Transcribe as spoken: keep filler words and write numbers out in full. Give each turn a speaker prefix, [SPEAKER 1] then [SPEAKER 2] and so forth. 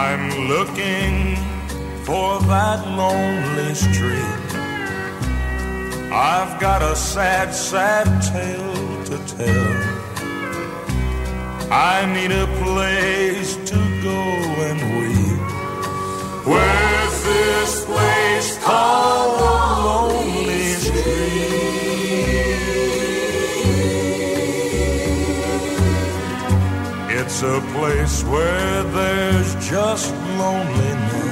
[SPEAKER 1] I'm looking for that lonely street. I've got a sad, sad tale to tell. I need a place to go and weep. Where's this place called the Lonely Street? It's a place where there's just loneliness